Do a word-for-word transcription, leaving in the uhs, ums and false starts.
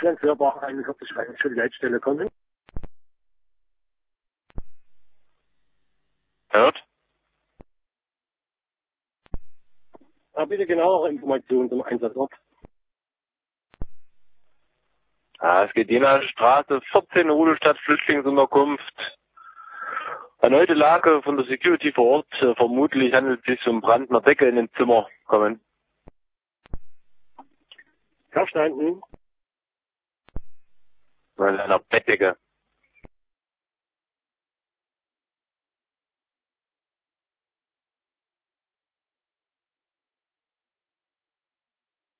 Deutschland, Hörbach einundvierzig, für die Leitstelle kommen. Hört? Ah, bitte genauere Informationen zum Einsatzort. Ah, es geht Jena Straße vierzehn, Rudelstadt, Flüchtlingsunterkunft. Erneute Lage von der Security vor Ort. Äh, vermutlich handelt es sich um Brand einer Decke in den Zimmer. Kommen. Verstanden. Weil einer Bettdecke.